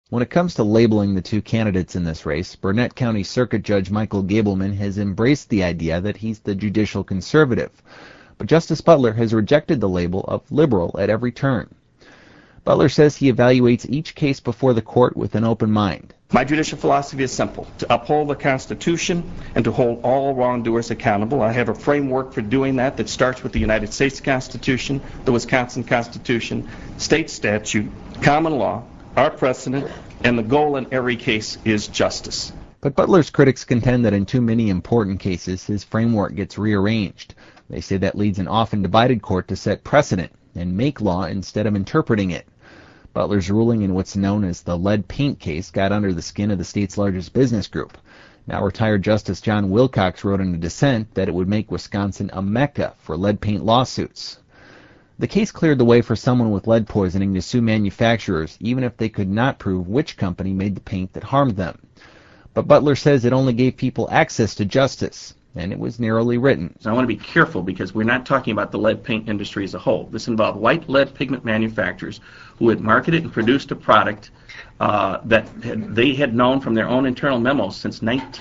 When it comes to labeling the two candidates in this race, Burnett County Circuit Judge Michael Gableman has embraced the idea that he's the judicial conservative, but Justice Butler has rejected the label of liberal at every turn. Butler says he evaluates each case before the court with an open mind. My judicial philosophy is simple: to uphold the Constitution and to hold all wrongdoers accountable. I have a framework for doing that starts with the United States Constitution, the Wisconsin Constitution, state statute, common law, our precedent, and the goal in every case is justice. But Butler's critics contend that in too many important cases, his framework gets rearranged. They say that leads an often divided court to set precedent and make law instead of interpreting it. Butler's ruling in what's known as the lead paint case got under the skin of the state's largest business group. Now retired Justice John Wilcox wrote in a dissent that it would make Wisconsin a mecca for lead paint lawsuits. The case cleared the way for someone with lead poisoning to sue manufacturers, even if they could not prove which company made the paint that harmed them. But Butler says it only gave people access to justice, and it was narrowly written. So I want to be careful because we're not talking about the lead paint industry as a whole. This involved white lead pigment manufacturers who had marketed and produced a product that they had known from their own internal memos since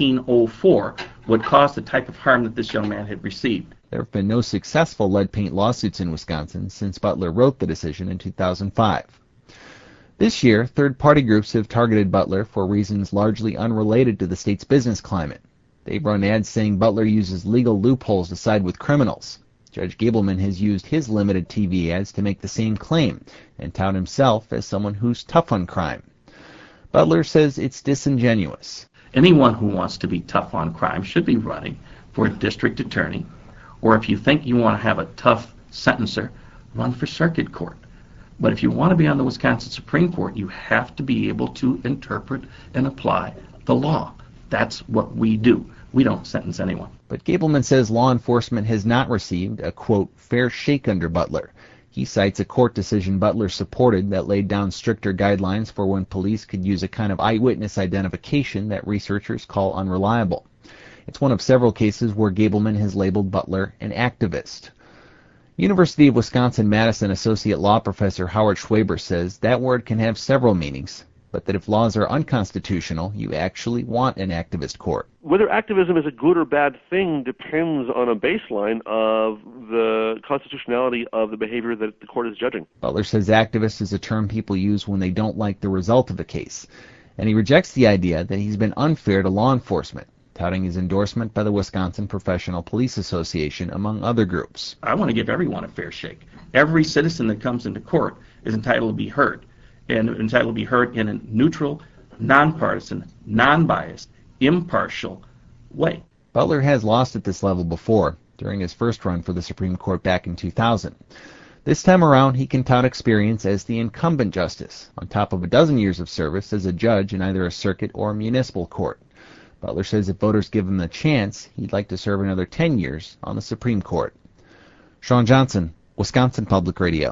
1904 would cause the type of harm that this young man had received. There have been no successful lead paint lawsuits in Wisconsin since Butler wrote the decision in 2005. This year, third-party groups have targeted Butler for reasons largely unrelated to the state's business climate. They've run ads saying Butler uses legal loopholes to side with criminals. Judge Gableman has used his limited TV ads to make the same claim and tout himself as someone who's tough on crime. Butler says it's disingenuous. Anyone who wants to be tough on crime should be running for a district attorney, or if you think you want to have a tough sentencer, run for circuit court. But if you want to be on the Wisconsin Supreme Court, you have to be able to interpret and apply the law. That's what we do. We don't sentence anyone. But Gableman says law enforcement has not received a, quote, fair shake under Butler. He cites a court decision Butler supported that laid down stricter guidelines for when police could use a kind of eyewitness identification that researchers call unreliable. It's one of several cases where Gableman has labeled Butler an activist. University of Wisconsin-Madison Associate Law Professor Howard Schwaber says that word can have several meanings, but that if laws are unconstitutional, you actually want an activist court. Whether activism is a good or bad thing depends on a baseline of the constitutionality of the behavior that the court is judging. Butler says activist is a term people use when they don't like the result of a case, and he rejects the idea that he's been unfair to law enforcement, touting his endorsement by the Wisconsin Professional Police Association, among other groups. I want to give everyone a fair shake. Every citizen that comes into court is entitled to be heard, and entitled to be heard in a neutral, nonpartisan, non-biased, impartial way. Butler has lost at this level before, during his first run for the Supreme Court back in 2000. This time around, he can tout experience as the incumbent justice, on top of a dozen years of service as a judge in either a circuit or a municipal court. Butler says if voters give him the chance, he'd like to serve another 10 years on the Supreme Court. Sean Johnson, Wisconsin Public Radio.